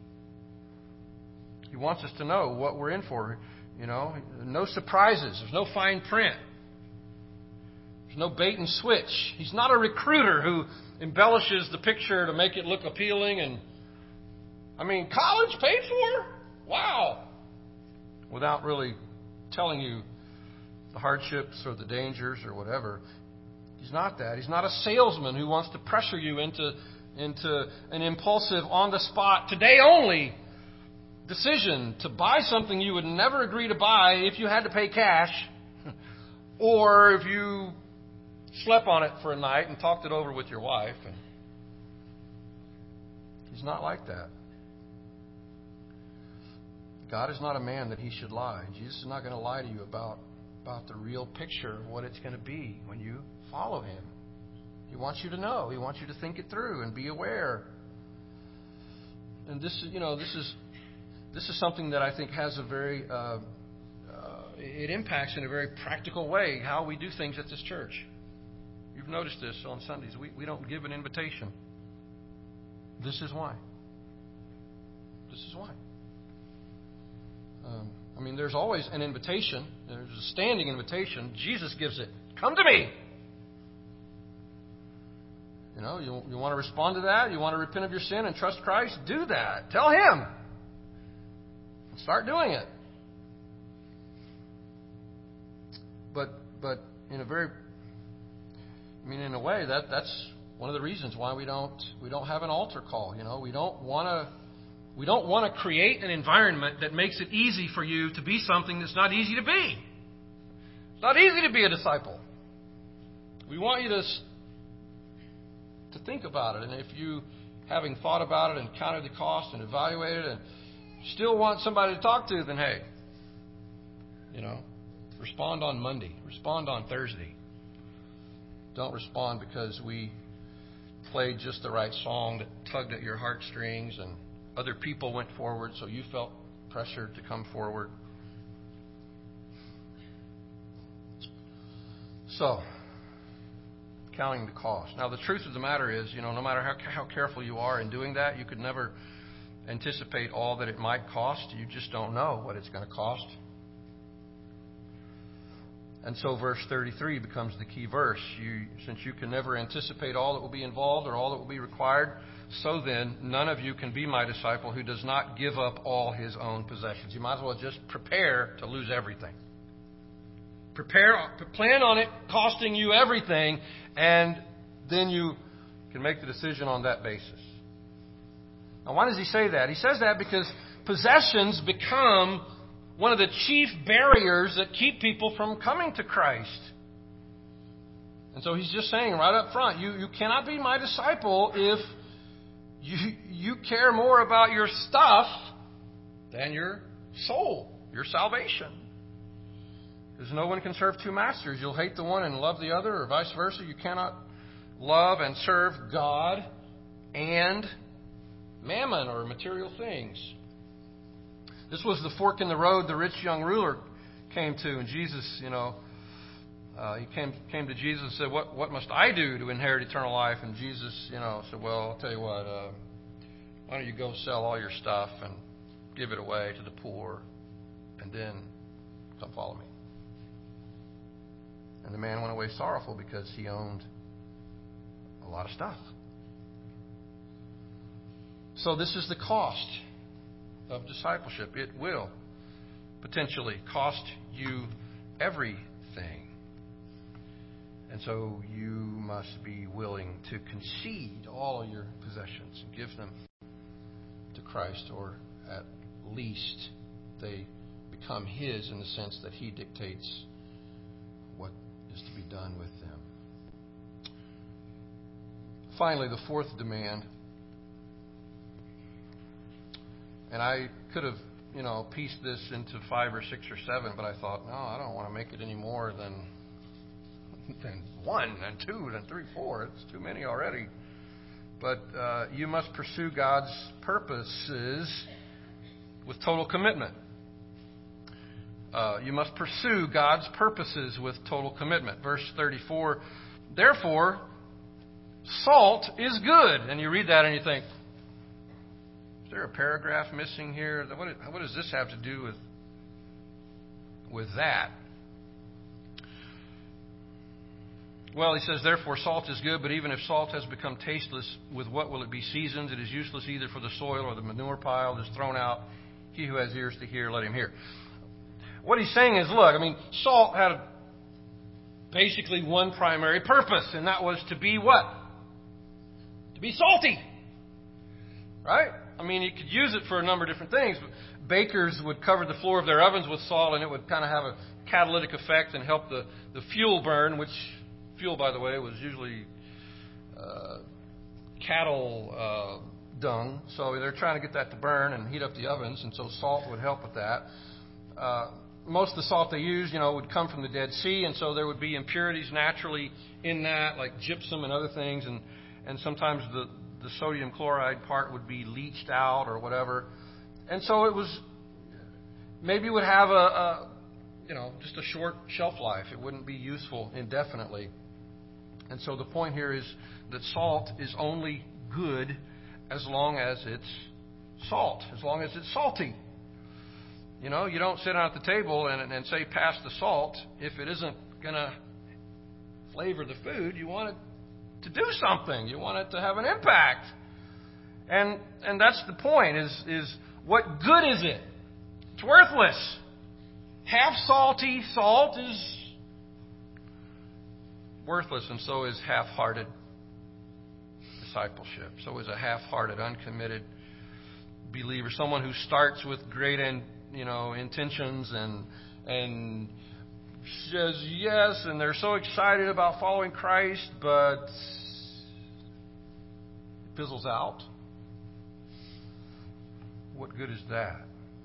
He wants us to know what we're in for. You know, no surprises. There's no fine print. There's no bait and switch. He's not a recruiter who embellishes the picture to make it look appealing. And I mean, college paid for? Wow. Without really telling you the hardships or the dangers or whatever. He's not that. He's not a salesman who wants to pressure you into, into an impulsive, on-the-spot, today-only decision to buy something you would never agree to buy if you had to pay cash, or if you slept on it for a night and talked it over with your wife. And he's not like that. God is not a man that he should lie. Jesus is not going to lie to you about, about the real picture of what it's going to be when you follow him. He wants you to know. He wants you to think it through and be aware. And this is, you know, this is this is something that I think has a very, uh, uh, it impacts in a very practical way how we do things at this church. you've noticed this on Sundays. We, we don't give an invitation. This is why. This is why. Um, I mean, there's always an invitation. There's a standing invitation. Jesus gives it. Come to me. You know, you, you want to respond to that? You want to repent of your sin and trust Christ? Do that. Tell Him. Start doing it. But but in a very, I mean, in a way, that that's one of the reasons why we don't we don't have an altar call. You know, we don't want to we don't want to create an environment that makes it easy for you to be something that's not easy to be. It's not easy to be a disciple. We want you to to think about it, and if you, having thought about it and counted the cost and evaluated it, and still want somebody to talk to, then hey, you know, respond on Monday. Respond on Thursday. Don't respond because we played just the right song that tugged at your heartstrings and other people went forward, so you felt pressured to come forward. So, counting the cost. Now, the truth of the matter is, you know, no matter how, how careful you are in doing that, you could never anticipate all that it might cost. You just don't know what it's going to cost. And so verse thirty-three becomes the key verse. You, since you can never anticipate all that will be involved or all that will be required, so then none of you can be my disciple who does not give up all his own possessions. You might as well just prepare to lose everything. Prepare, plan on it costing you everything, and then you can make the decision on that basis. Now, why does he say that? He says that because possessions become one of the chief barriers that keep people from coming to Christ. And so he's just saying right up front, you, you cannot be my disciple if you, you care more about your stuff than your soul, your salvation. Because no one can serve two masters. You'll hate the one and love the other, or vice versa. You cannot love and serve God and mammon or material things. This was the fork in the road the rich young ruler came to. And Jesus, you know, uh, he came came to Jesus and said, what, what must I do to inherit eternal life? And Jesus, you know, said, well, I'll tell you what, uh, why don't you go sell all your stuff and give it away to the poor, and then come follow me. And the man went away sorrowful because he owned a lot of stuff. So this is the cost of discipleship. It will potentially cost you everything. And so you must be willing to concede all of your possessions and give them to Christ, or at least they become His in the sense that He dictates what is to be done with them. Finally, the fourth demand. And I could have, you know, pieced this into five or six or seven, but I thought, no, I don't want to make it any more than, than one, and two, and three, four. It's too many already. But uh, you must pursue God's purposes with total commitment. Uh, you must pursue God's purposes with total commitment. Verse thirty-four, therefore, salt is good. And you read that and you think, is there a paragraph missing here? What, what does this have to do with, with that? Well, he says, therefore, salt is good, but even if salt has become tasteless, with what will it be seasoned? It is useless either for the soil or the manure pile. It is thrown out. He who has ears to hear, let him hear. What he's saying is, look, I mean, salt had basically one primary purpose, and that was to be what? To be salty. Right? I mean, you could use it for a number of different things. Bakers would cover the floor of their ovens with salt, and it would kind of have a catalytic effect and help the, the fuel burn, which fuel, by the way, was usually uh, cattle uh, dung. So they're trying to get that to burn and heat up the ovens, and so salt would help with that. Uh, most of the salt they used, you know, would come from the Dead Sea, and so there would be impurities naturally in that, like gypsum and other things, and, and sometimes the the sodium chloride part would be leached out or whatever. And so it was, maybe it would have a, a, you know, just a short shelf life. It wouldn't be useful indefinitely. And so the point here is that salt is only good as long as it's salt, as long as it's salty. You know, you don't sit down at the table and, and say, pass the salt. If it isn't going to flavor the food, you want it to do something. You want it to have an impact. And and that's the point, is, is what good is it? It's worthless. Half salty salt is worthless, and so is half-hearted discipleship. So is a half-hearted, uncommitted believer. Someone who starts with great and you know intentions and and says yes, and they're so excited about following Christ, but it fizzles out. What good is that?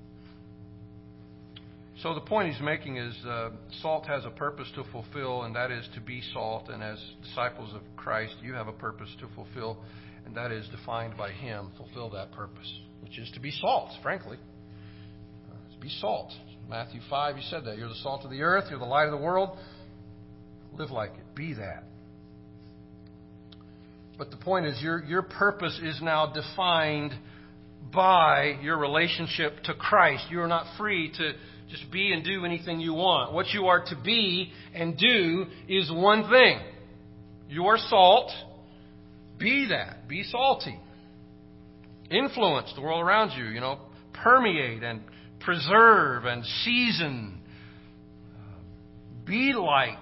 So the point he's making is uh, salt has a purpose to fulfill, and that is to be salt. And as disciples of Christ, you have a purpose to fulfill, and that is defined by Him. Fulfill that purpose, which is to be salt, frankly. Uh, to be salt. Matthew five, He said that. You're the salt of the earth. You're the light of the world. Live like it. Be that. But the point is, your, your purpose is now defined by your relationship to Christ. You are not free to just be and do anything you want. What you are to be and do is one thing. You are salt. Be that. Be salty. Influence the world around you. You know, permeate and preserve and season. Be light.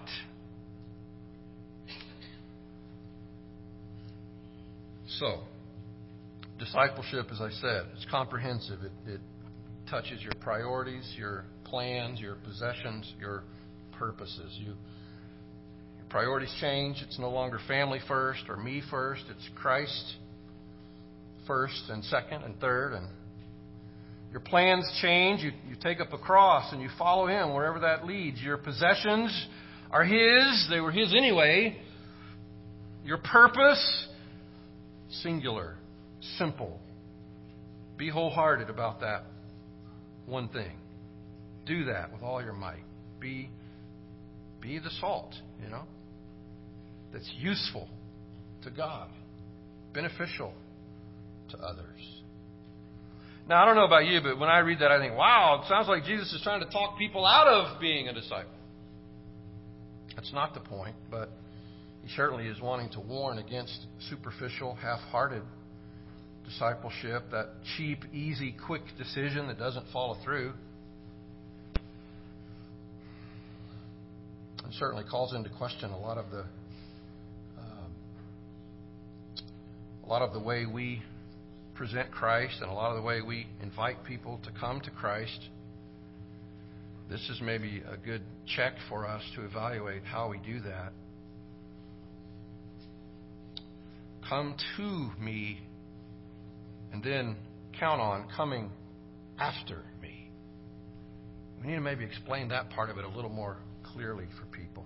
So, discipleship, as I said, it's comprehensive. It, it touches your priorities, your plans, your possessions, your purposes. You, your priorities change. It's no longer family first or me first. It's Christ first and second and third. And your plans change. You, you take up a cross and you follow Him wherever that leads. Your possessions are His. They were His anyway. Your purpose, singular, simple. Be wholehearted about that one thing. Do that with all your might. Be, be the salt, you know, that's useful to God, beneficial to others. Now, I don't know about you, but when I read that, I think, wow, it sounds like Jesus is trying to talk people out of being a disciple. That's not the point, but He certainly is wanting to warn against superficial, half-hearted discipleship, that cheap, easy, quick decision that doesn't follow through. And certainly calls into question a lot of the um, a lot of the way we present Christ and a lot of the way we invite people to come to Christ. This is maybe a good check for us to evaluate how we do that. Come to me, and then count on coming after me. We need to maybe explain that part of it a little more clearly for people.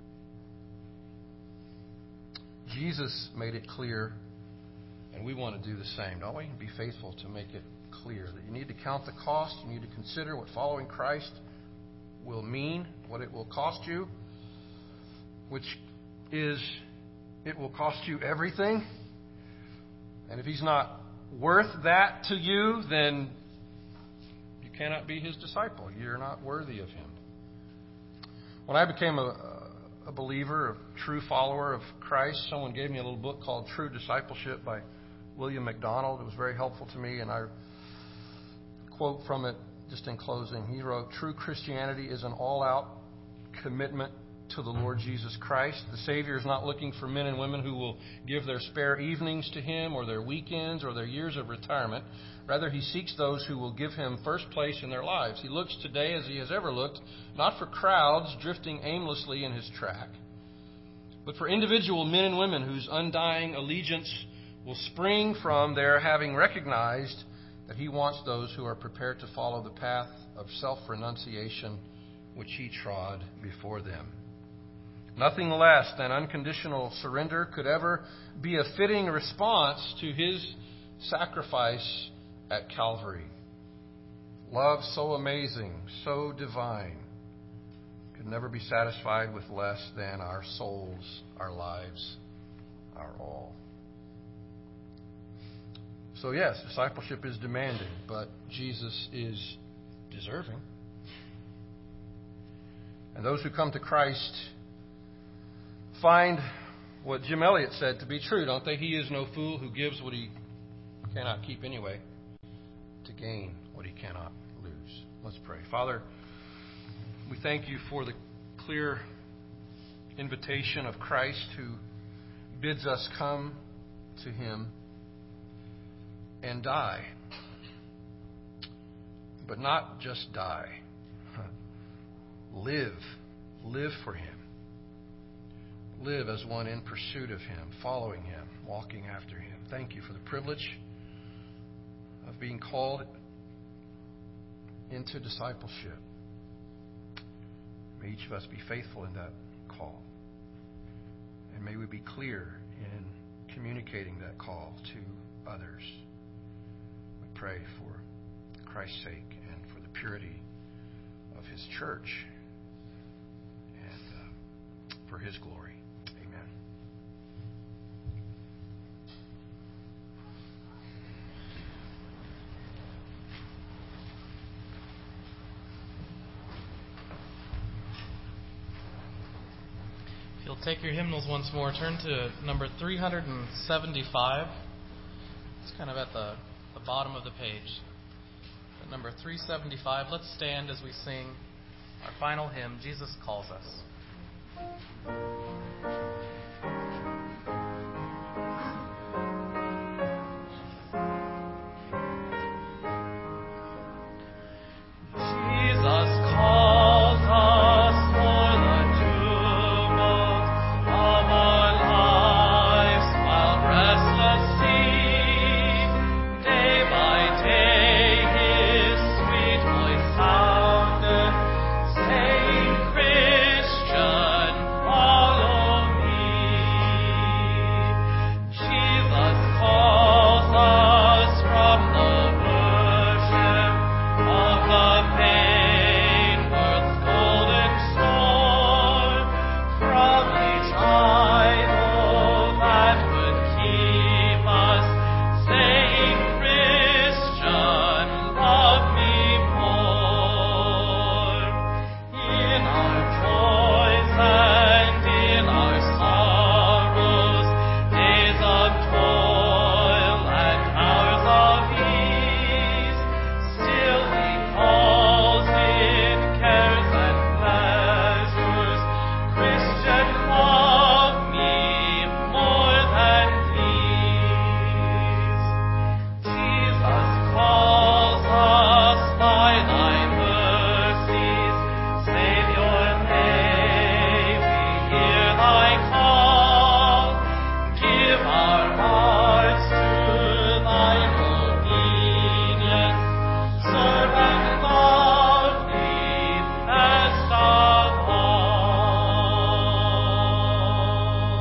Jesus made it clear, and we want to do the same, don't we? Be faithful to make it clear that you need to count the cost. You need to consider what following Christ will mean, what it will cost you, which is it will cost you everything. And if He's not worth that to you, then you cannot be His disciple. You're not worthy of Him. When I became a, a believer, a true follower of Christ, someone gave me a little book called True Discipleship by William MacDonald. It was very helpful to me, and I quote from it just in closing. He wrote, "True Christianity is an all-out commitment to the Lord Jesus Christ. The Savior is not looking for men and women who will give their spare evenings to Him or their weekends or their years of retirement. Rather, He seeks those who will give Him first place in their lives. He looks today as He has ever looked, not for crowds drifting aimlessly in His track, but for individual men and women whose undying allegiance will spring from their having recognized that He wants those who are prepared to follow the path of self-renunciation which He trod before them. Nothing less than unconditional surrender could ever be a fitting response to His sacrifice at Calvary. Love so amazing, so divine, could never be satisfied with less than our souls, our lives, our all. So yes, discipleship is demanding, but Jesus is deserving. And those who come to Christ find what Jim Elliot said to be true, don't they? He is no fool who gives what he cannot keep anyway to gain what he cannot lose. Let's pray. Father, we thank you for the clear invitation of Christ who bids us come to him and die. But not just die. Live. Live for him. Live as one in pursuit of him, following him, walking after him. Thank you for the privilege of being called into discipleship. May each of us be faithful in that call. And may we be clear in communicating that call to others. We pray for Christ's sake and for the purity of his church and uh, for his glory. Amen. If you'll take your hymnals once more, turn to number three seventy-five. It's kind of at the, the bottom of the page. At number three seventy-five, let's stand as we sing our final hymn, Jesus Calls Us.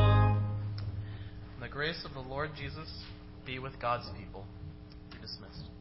The grace of the Lord Jesus be with God's people. Be dismissed.